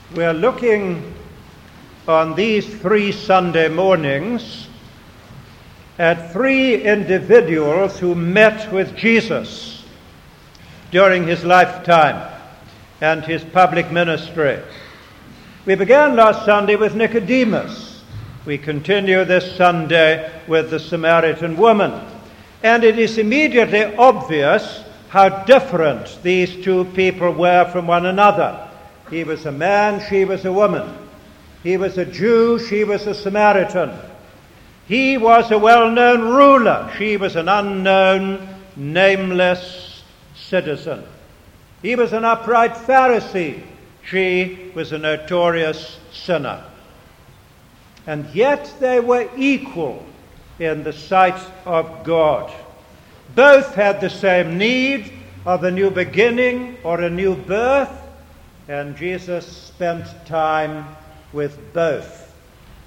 We're looking on these 3 Sunday mornings at 3 individuals who met with Jesus during his lifetime and his public ministry. We began last Sunday with Nicodemus. We continue this Sunday with the Samaritan woman. And it is immediately obvious how different these 2 people were from one another. He was a man, she was a woman. He was a Jew, she was a Samaritan. He was a well-known ruler. She was an unknown, nameless citizen. He was an upright Pharisee. She was a notorious sinner. And yet they were equal in the sight of God. Both had the same need of a new beginning or a new birth, and Jesus spent time with both.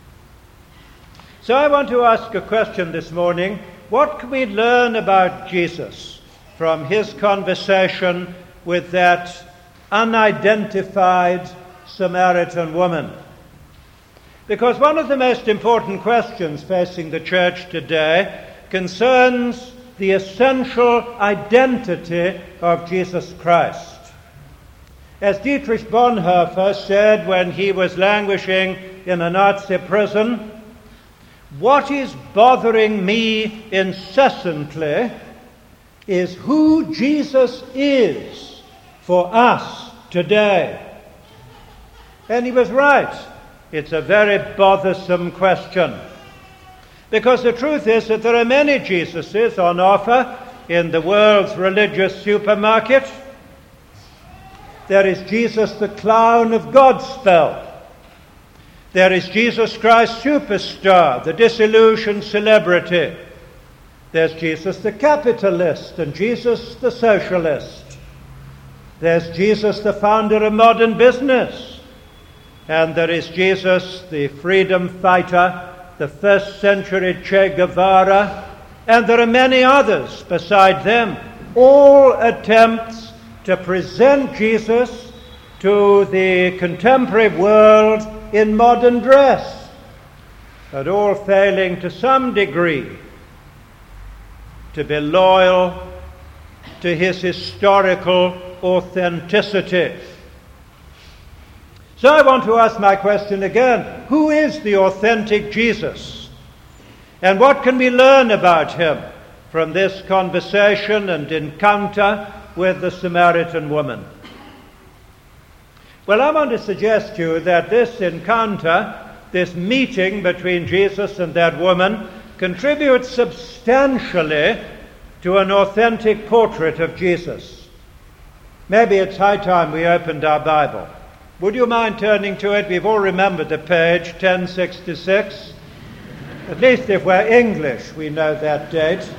So I want to ask a question this morning. What can we learn about Jesus from his conversation with that unidentified Samaritan woman? Because one of the most important questions facing the church today concerns the essential identity of Jesus Christ. As Dietrich Bonhoeffer said when he was languishing in a Nazi prison, "What is bothering me incessantly is who Jesus is for us today." And he was right. It's a very bothersome question. Because the truth is that there are many Jesuses on offer in the world's religious supermarket. There is Jesus the clown of Godspell. There is Jesus Christ superstar, the disillusioned celebrity. There's Jesus the capitalist and Jesus the socialist. There's Jesus the founder of modern business. And there is Jesus the freedom fighter, the first century Che Guevara, and there are many others beside them, all attempts to present Jesus to the contemporary world in modern dress, but all failing to some degree to be loyal to his historical authenticity. So I want to ask my question again. Who is the authentic Jesus? And what can we learn about him from this conversation and encounter with the Samaritan woman? Well, I want to suggest to you that this encounter, this meeting between Jesus and that woman, contributes substantially to an authentic portrait of Jesus. Maybe it's high time we opened our Bible. Would you mind turning to it? We've all remembered the page, 1066. At least if we're English, we know that date.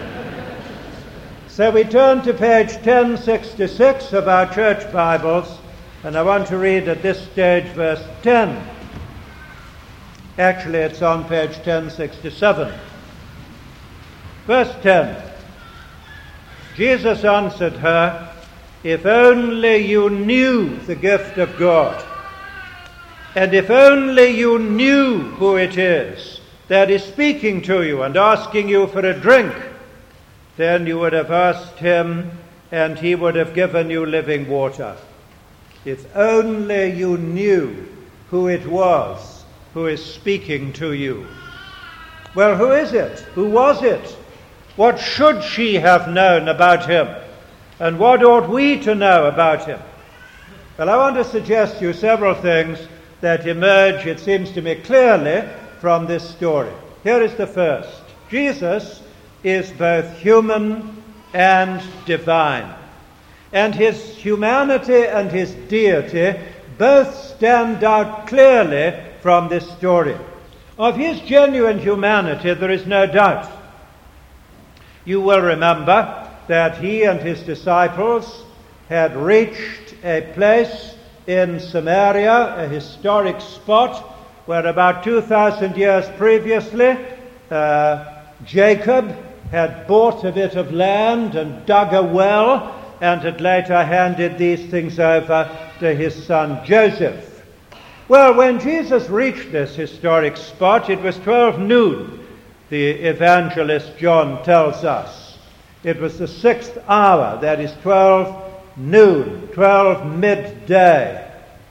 So we turn to page 1066 of our church Bibles, and I want to read at this stage verse 10. Actually, it's on page 1067. Verse 10. Jesus answered her, "If only you knew the gift of God, and if only you knew who it is that is speaking to you and asking you for a drink, then you would have asked him, and he would have given you living water." If only you knew who it was who is speaking to you. Well, who is it? Who was it? What should she have known about him? And what ought we to know about him? Well, I want to suggest to you several things that emerge, it seems to me, clearly from this story. Here is the first. Jesus is both human and divine. And his humanity and his deity both stand out clearly from this story. Of his genuine humanity, there is no doubt. You will remember that he and his disciples had reached a place in Samaria, a historic spot, where about 2,000 years previously, Jacob had bought a bit of land and dug a well, and had later handed these things over to his son Joseph. Well, when Jesus reached this historic spot, it was 12 noon, the evangelist John tells us. It was the 6th hour, that is 12 noon, 12 midday.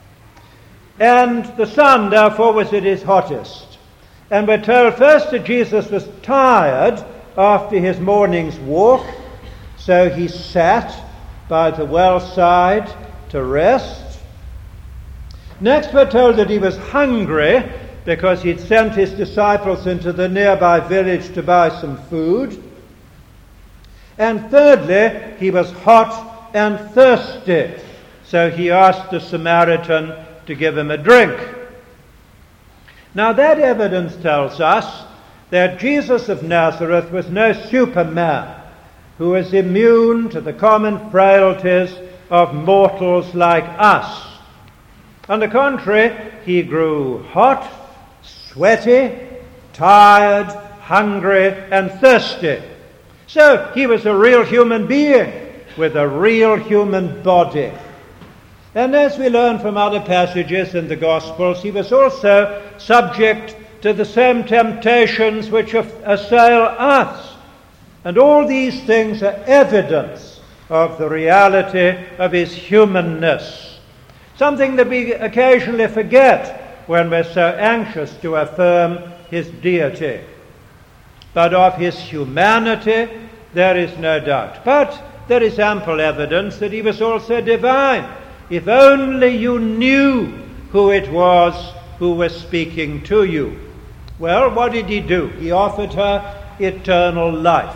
And the sun, therefore, was at its hottest. And we're told first that Jesus was tired after his morning's walk, so he sat by the well side to rest. Next we're told that he was hungry because he'd sent his disciples into the nearby village to buy some food. And thirdly, he was hot and thirsty, so he asked the Samaritan to give him a drink. Now that evidence tells us that Jesus of Nazareth was no superman who was immune to the common frailties of mortals like us. On the contrary, he grew hot, sweaty, tired, hungry, and thirsty. So he was a real human being with a real human body. And as we learn from other passages in the Gospels, he was also subject to the same temptations which assail us. And all these things are evidence of the reality of his humanness, something that we occasionally forget when we're so anxious to affirm his deity. But of his humanity there is no doubt. But there is ample evidence that he was also divine. If only you knew who it was who was speaking to you. Well, what did he do? He offered her eternal life.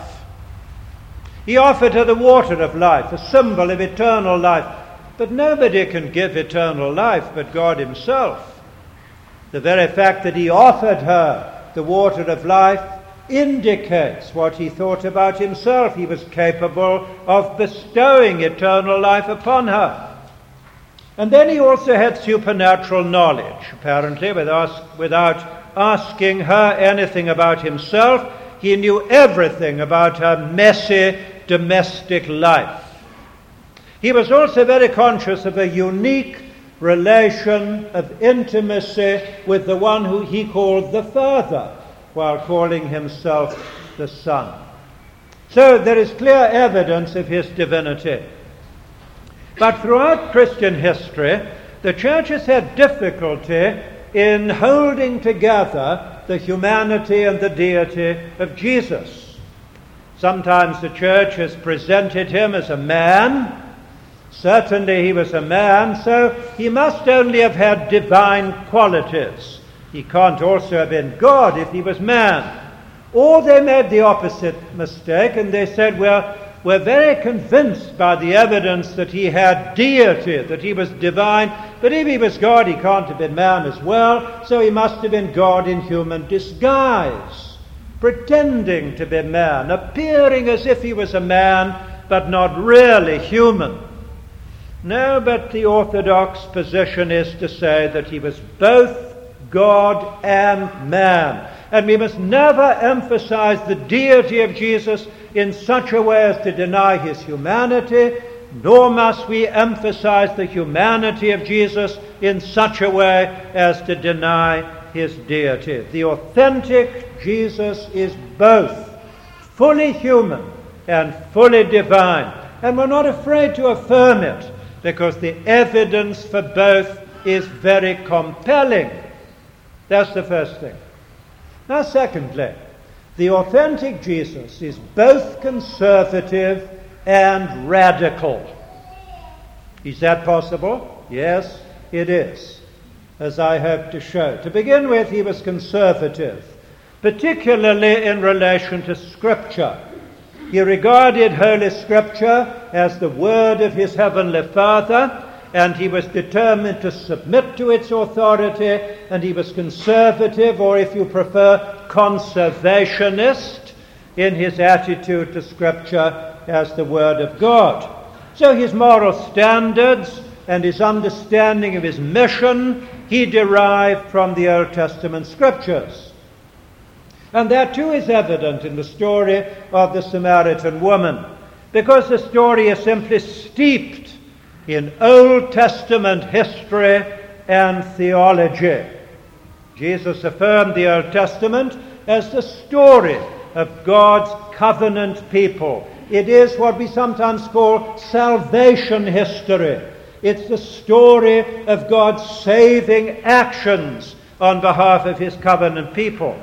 He offered her the water of life, a symbol of eternal life. But nobody can give eternal life but God himself. The very fact that he offered her the water of life indicates what he thought about himself. He was capable of bestowing eternal life upon her. And then he also had supernatural knowledge, apparently, without asking her anything about himself. He knew everything about her messy domestic life. He was also very conscious of a unique relation of intimacy with the one who he called the Father, while calling himself the Son. So there is clear evidence of his divinity. But throughout Christian history, the church has had difficulty in holding together the humanity and the deity of Jesus. Sometimes the church has presented him as a man. Certainly he was a man, so he must only have had divine qualities. He can't also have been God if he was man. Or they made the opposite mistake and they said, well, we're very convinced by the evidence that he had deity, that he was divine, but if he was God, he can't have been man as well, so he must have been God in human disguise, pretending to be man, appearing as if he was a man, but not really human. No, but the orthodox position is to say that he was both God and man. And we must never emphasize the deity of Jesus in such a way as to deny his humanity, nor must we emphasize the humanity of Jesus in such a way as to deny his deity. The authentic Jesus is both fully human and fully divine. And we're not afraid to affirm it, because the evidence for both is very compelling. That's the first thing. Now, secondly, the authentic Jesus is both conservative and radical. Is that possible? Yes, it is, as I hope to show. To begin with, he was conservative, particularly in relation to Scripture. He regarded Holy Scripture as the word of his heavenly Father, and he was determined to submit to its authority, and he was conservative, or if you prefer, conservationist, in his attitude to Scripture as the Word of God. So his moral standards and his understanding of his mission he derived from the Old Testament Scriptures. And that too is evident in the story of the Samaritan woman, because the story is simply steeped in Old Testament history and theology. Jesus affirmed the Old Testament as the story of God's covenant people. It is what we sometimes call salvation history. It's the story of God's saving actions on behalf of his covenant people.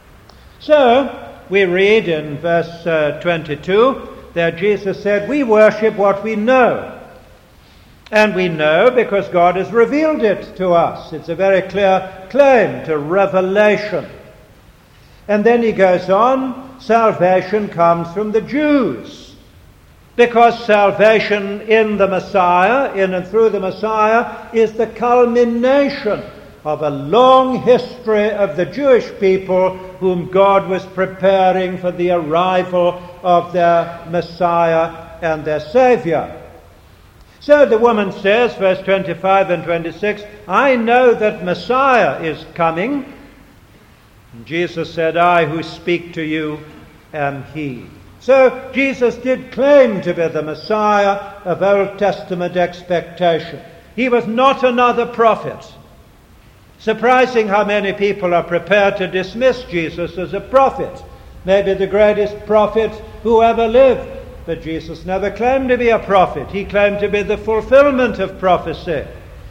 So, we read in verse 22 that Jesus said, we worship what we know. And we know because God has revealed it to us. It's a very clear claim to revelation. And then he goes on, salvation comes from the Jews. Because salvation in the Messiah, in and through the Messiah, is the culmination of a long history of the Jewish people whom God was preparing for the arrival of their Messiah and their Savior. So the woman says, verse 25 and 26, I know that Messiah is coming. And Jesus said, I who speak to you am he. So Jesus did claim to be the Messiah of Old Testament expectation. He was not another prophet. Surprising how many people are prepared to dismiss Jesus as a prophet, maybe the greatest prophet who ever lived. But Jesus never claimed to be a prophet. He claimed to be the fulfillment of prophecy.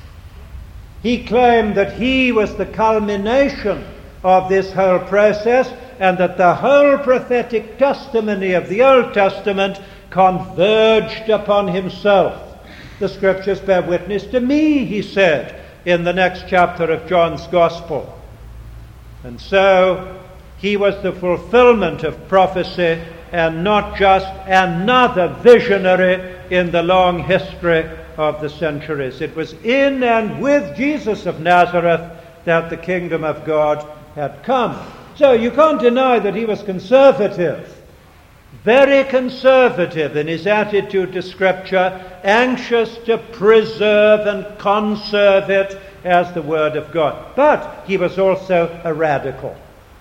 He claimed that he was the culmination of this whole process, and that the whole prophetic testimony of the Old Testament converged upon himself. The Scriptures bear witness to me, he said, in the next chapter of John's Gospel. And so he was the fulfillment of prophecy and not just another visionary in the long history of the centuries. It was in and with Jesus of Nazareth that the kingdom of God had come. So you can't deny that he was conservative, very conservative in his attitude to Scripture, anxious to preserve and conserve it as the Word of God. But he was also a radical.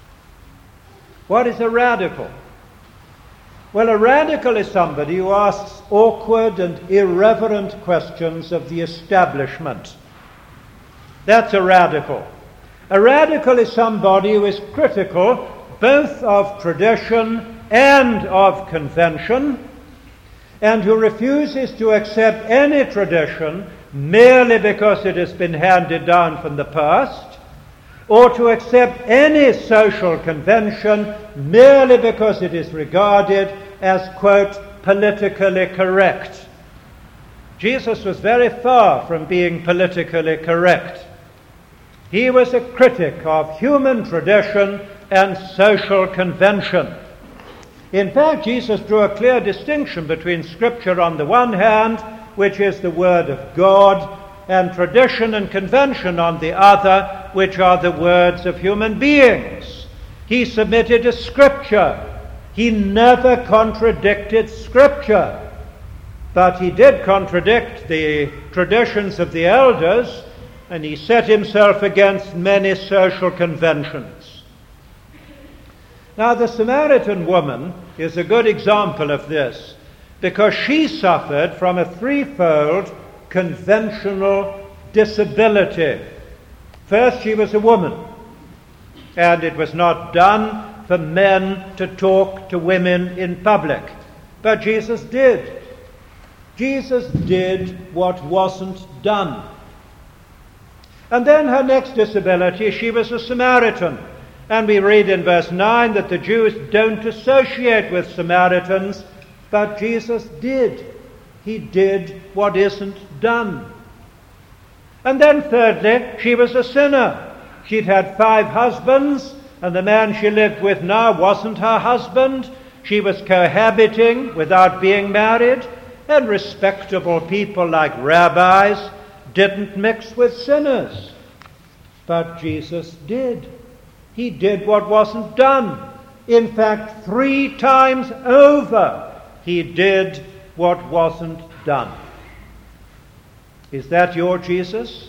What is a radical? Well, a radical is somebody who asks awkward and irreverent questions of the establishment. That's a radical. A radical is somebody who is critical both of tradition and of convention, and who refuses to accept any tradition merely because it has been handed down from the past, or to accept any social convention merely because it is regarded as, quote, politically correct. Jesus was very far from being politically correct. He was a critic of human tradition and social convention. In fact, Jesus drew a clear distinction between Scripture on the one hand, which is the Word of God, and tradition and convention on the other, which are the words of human beings. He submitted to Scripture. He never contradicted Scripture. But he did contradict the traditions of the elders, and he set himself against many social conventions. Now, the Samaritan woman is a good example of this, because she suffered from a threefold conventional disability. First, she was a woman, and it was not done for men to talk to women in public. But Jesus did. Jesus did what wasn't done. And then her next disability, she was a Samaritan. And we read in verse 9 that the Jews don't associate with Samaritans, but Jesus did. He did what isn't done. And then thirdly, she was a sinner. She'd had 5 husbands, and the man she lived with now wasn't her husband. She was cohabiting without being married, and respectable people like rabbis didn't mix with sinners. But Jesus did. He did what wasn't done. In fact, 3 times over, he did what wasn't done. Is that your Jesus?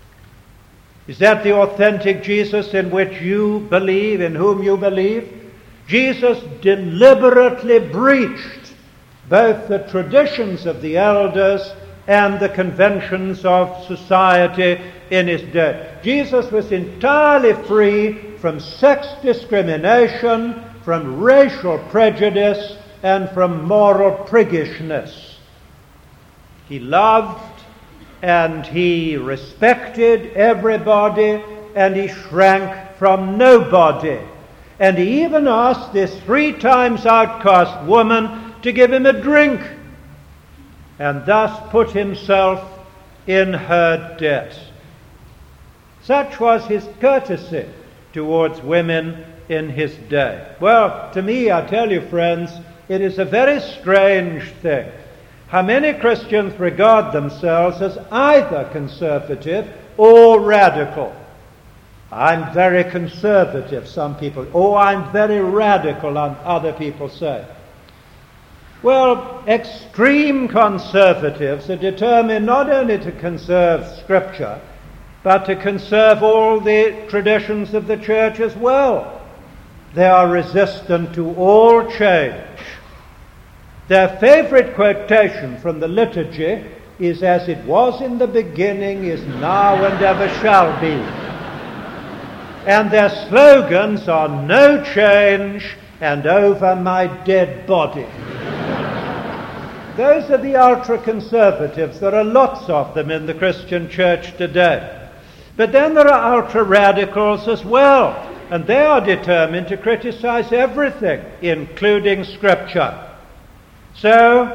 Is that the authentic Jesus in which you believe, in whom you believe? Jesus deliberately breached both the traditions of the elders and the conventions of society in his day. Jesus was entirely free from sex discrimination, from racial prejudice, and from moral priggishness. He loved and he respected everybody, and he shrank from nobody. And he even asked this 3 times outcast woman to give him a drink, and thus put himself in her debt. Such was his courtesy towards women in his day. Well, to me, I tell you, friends, it is a very strange thing how many Christians regard themselves as either conservative or radical. I'm very conservative, some people. Oh, I'm very radical, other people say. Well, extreme conservatives are determined not only to conserve Scripture, but to conserve all the traditions of the church as well. They are resistant to all change. Their favorite quotation from the liturgy is, "As it was in the beginning, is now, and ever shall be." And their slogans are "No change" and "Over my dead body." Those are the ultra-conservatives. There are lots of them in the Christian church today. But then there are ultra-radicals as well, and they are determined to criticize everything, including Scripture. So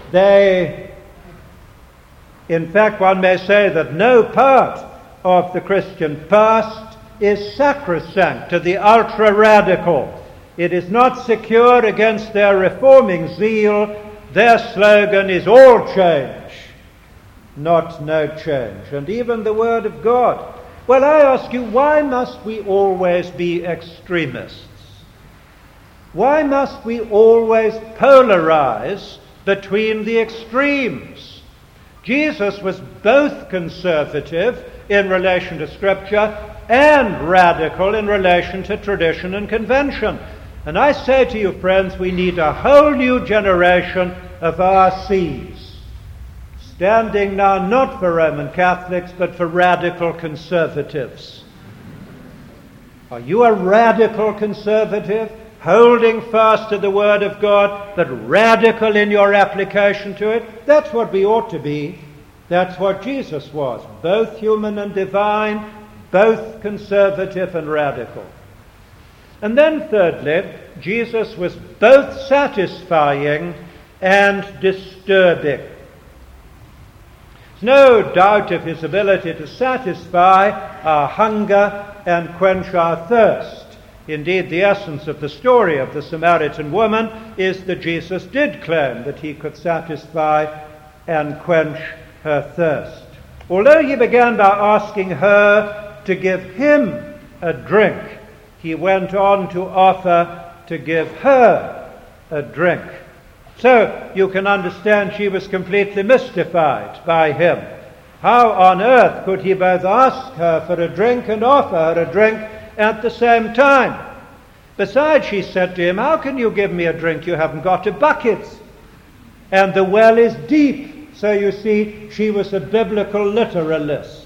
in fact, one may say that no part of the Christian past is sacrosanct to the ultra-radical. It is not secure against their reforming zeal. Their slogan is all change, not no change. And even the Word of God. Well, I ask you, why must we always be extremists? Why must we always polarize between the extremes? Jesus was both conservative in relation to Scripture and radical in relation to tradition and convention. And I say to you, friends, we need a whole new generation of RCs, standing now not for Roman Catholics, but for radical conservatives. Are you a radical conservative, holding fast to the Word of God, but radical in your application to it? That's what we ought to be. That's what Jesus was, both human and divine, both conservative and radical. And then thirdly, Jesus was both satisfying and disturbing. There's no doubt of his ability to satisfy our hunger and quench our thirst. Indeed, the essence of the story of the Samaritan woman is that Jesus did claim that he could satisfy and quench her thirst. Although he began by asking her to give him a drink, he went on to offer to give her a drink. So you can understand she was completely mystified by him. How on earth could he both ask her for a drink and offer her a drink at the same time? Besides, she said to him, "How can you give me a drink? You haven't got a bucket, and the well is deep." So you see, she was a biblical literalist.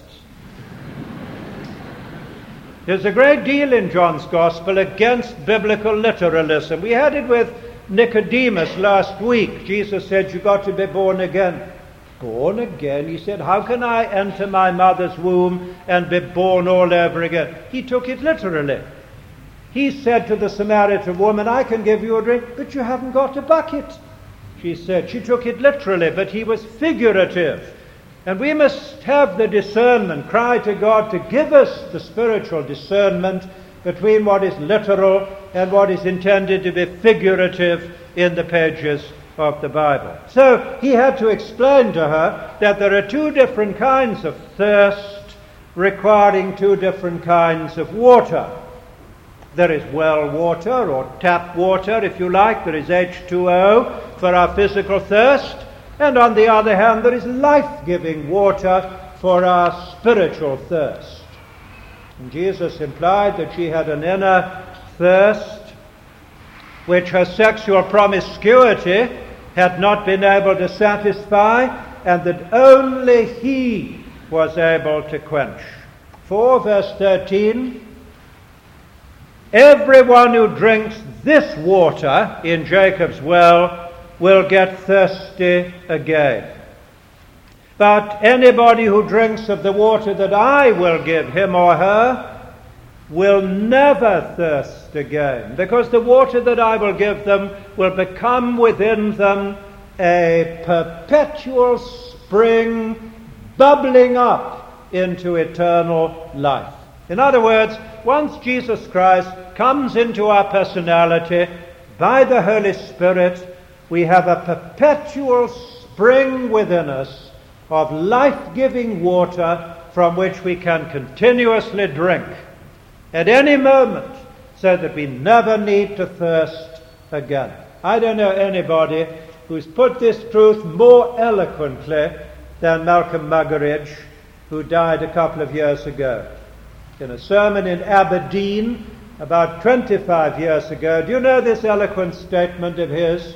There's a great deal in John's Gospel against biblical literalism. We had it with Nicodemus last week. Jesus said, "You've got to be born again." Born again? He said, "How can I enter my mother's womb and be born all over again?" He took it literally. He said to the Samaritan woman, "I can give you a drink, but you haven't got a bucket." She said, she took it literally, but he was figurative. And we must have the discernment, cry to God to give us the spiritual discernment between what is literal and what is intended to be figurative in the pages of the Bible. So he had to explain to her that there are 2 different kinds of thirst requiring 2 different kinds of water. There is well water, or tap water if you like. There is H2O for our physical thirst. And on the other hand, there is life-giving water for our spiritual thirst. And Jesus implied that she had an inner thirst which her sexual promiscuity had not been able to satisfy, and that only he was able to quench. 4 verse 13, everyone who drinks this water in Jacob's well will get thirsty again. But anybody who drinks of the water that I will give him or her will never thirst again, because the water that I will give them will become within them a perpetual spring bubbling up into eternal life. In other words, once Jesus Christ comes into our personality by the Holy Spirit, we have a perpetual spring within us of life-giving water from which we can continuously drink at any moment, so that we never need to thirst again. I don't know anybody who's put this truth more eloquently than Malcolm Muggeridge, who died a couple of years ago. In a sermon in Aberdeen about 25 years ago, do you know this eloquent statement of his?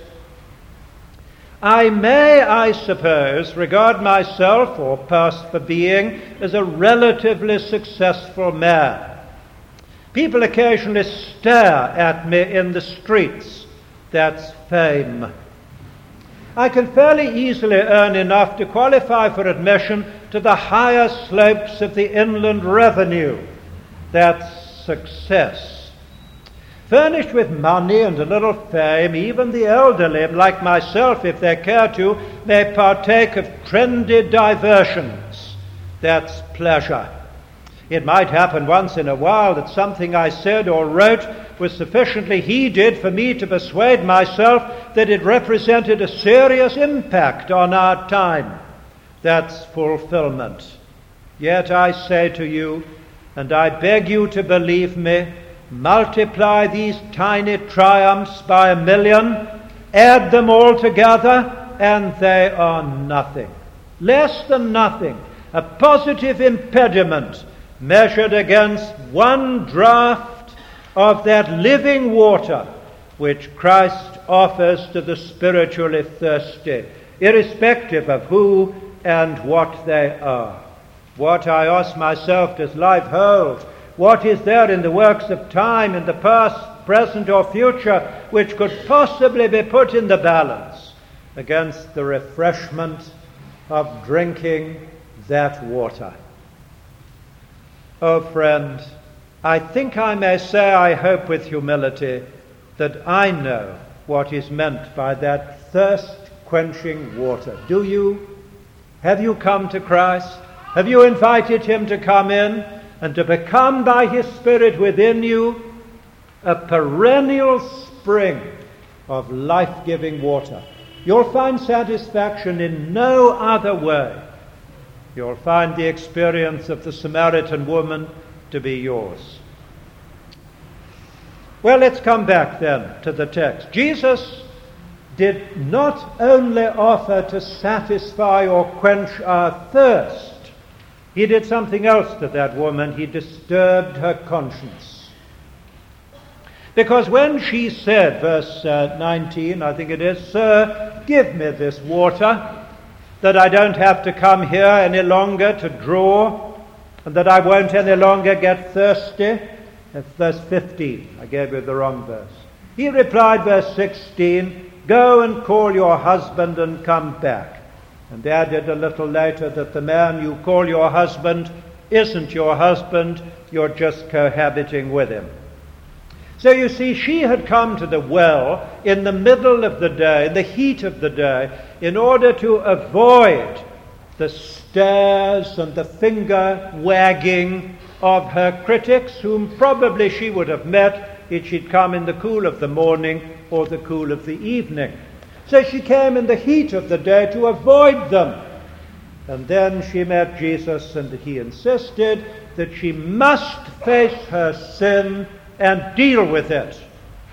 I may, I suppose, regard myself, or pass for being, as a relatively successful man. People occasionally stare at me in the streets. That's fame. I can fairly easily earn enough to qualify for admission to the higher slopes of the inland revenue. That's success. Furnished with money and a little fame, even the elderly, like myself, if they care to, may partake of trendy diversions. That's pleasure. It might happen once in a while that something I said or wrote was sufficiently heeded for me to persuade myself that it represented a serious impact on our time. That's fulfillment. Yet I say to you, and I beg you to believe me, multiply these tiny triumphs by 1,000,000, add them all together, and they are nothing. Less than nothing. A positive impediment measured against one draught of that living water which Christ offers to the spiritually thirsty, irrespective of who and what they are. What, I ask myself, does life hold? What is there in the works of time, in the past, present, or future, which could possibly be put in the balance against the refreshment of drinking that water? Oh, friend, I think I may say, I hope with humility, that I know what is meant by that thirst-quenching water. Do you? Have you come to Christ? Have you invited him to come in and to become by his Spirit within you a perennial spring of life-giving water? You'll find satisfaction in no other way. You'll find the experience of the Samaritan woman to be yours. Well, let's come back then to the text. Jesus did not only offer to satisfy or quench our thirst. He did something else to that woman. He disturbed her conscience. Because when she said, verse 19, I think it is, Sir, give me this water, that I don't have to come here any longer to draw, and that I won't any longer get thirsty. That's verse 15. I gave you the wrong verse. He replied, verse 16, Go and call your husband and come back. And added a little later that the man you call your husband isn't your husband, you're just cohabiting with him. So you see, she had come to the well in the middle of the day, in the heat of the day, in order to avoid the stares and the finger wagging of her critics, whom probably she would have met if she'd come in the cool of the morning or the cool of the evening. So she came in the heat of the day to avoid them. And then she met Jesus, and he insisted that she must face her sin and deal with it.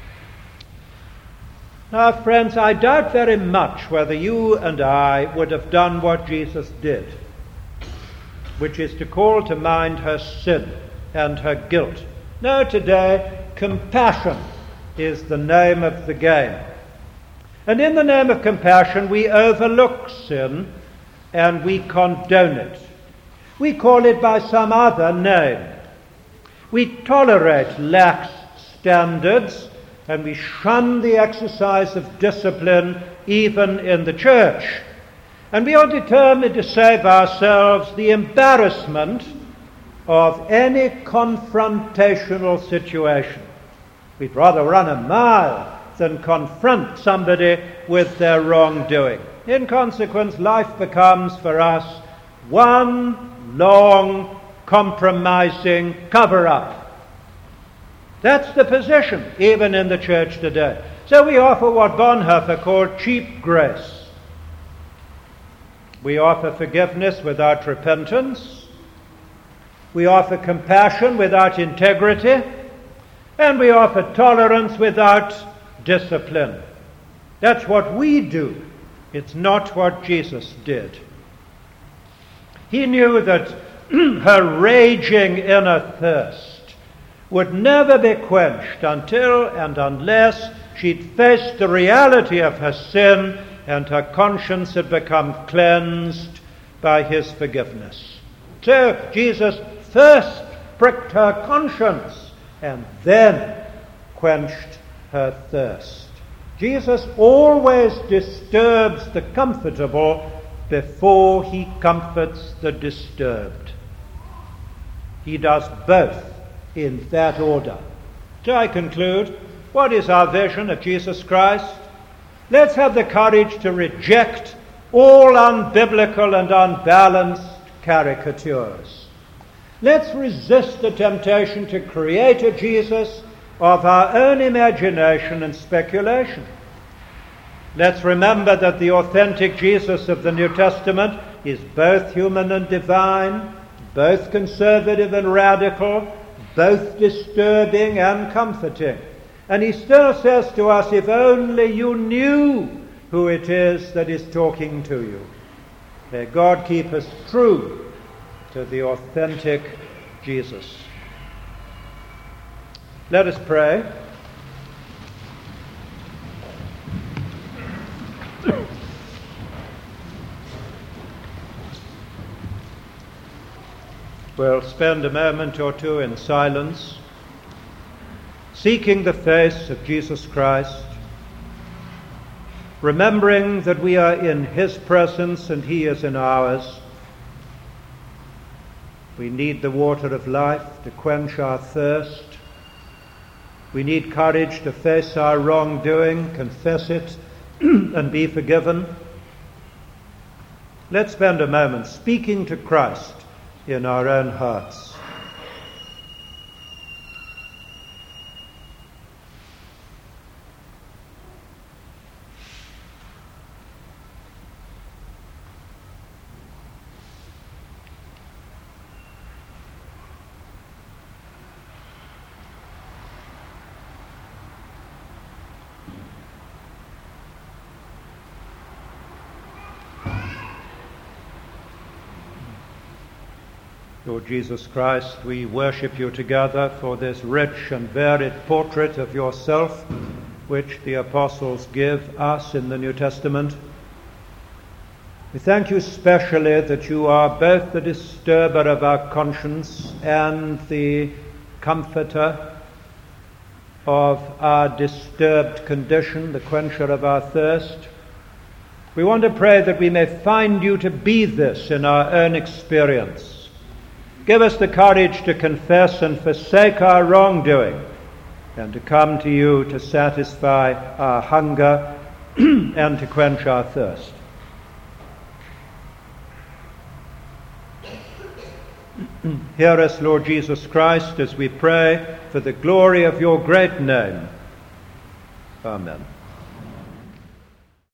Now, friends, I doubt very much whether you and I would have done what Jesus did, which is to call to mind her sin and her guilt. No, today, compassion is the name of the game. And in the name of compassion, we overlook sin and we condone it. We call it by some other name. We tolerate lax standards, and we shun the exercise of discipline even in the church. And we are determined to save ourselves the embarrassment of any confrontational situation. We'd rather run a mile than confront somebody with their wrongdoing. In consequence, life becomes for us one long, compromising cover-up. That's the position, even in the church today. So we offer what Bonhoeffer called cheap grace. We offer forgiveness without repentance. We offer compassion without integrity. And we offer tolerance without discipline. That's what we do. It's not what Jesus did. He knew that her raging inner thirst would never be quenched until and unless she'd faced the reality of her sin and her conscience had become cleansed by his forgiveness. So Jesus first pricked her conscience and then quenched her thirst. Jesus always disturbs the comfortable before he comforts the disturbed. He does both in that order. So I conclude, what is our vision of Jesus Christ? Let's have the courage to reject all unbiblical and unbalanced caricatures. Let's resist the temptation to create a Jesus of our own imagination and speculation. Let's remember that the authentic Jesus of the New Testament is both human and divine, both conservative and radical, both disturbing and comforting. And he still says to us, if only you knew who it is that is talking to you. May God keep us true to the authentic Jesus. Let us pray. We'll spend a moment or two in silence, seeking the face of Jesus Christ, remembering that we are in his presence and he is in ours. We need the water of life to quench our thirst. We need courage to face our wrongdoing, confess it, and be forgiven. Let's spend a moment speaking to Christ in our own hearts. Lord Jesus Christ, we worship you together for this rich and varied portrait of yourself which the apostles give us in the New Testament. We thank you specially that you are both the disturber of our conscience and the comforter of our disturbed condition, the quencher of our thirst. We want to pray that we may find you to be this in our own experience. Give us the courage to confess and forsake our wrongdoing and to come to you to satisfy our hunger and to quench our thirst. Hear us, Lord Jesus Christ, as we pray for the glory of your great name. Amen.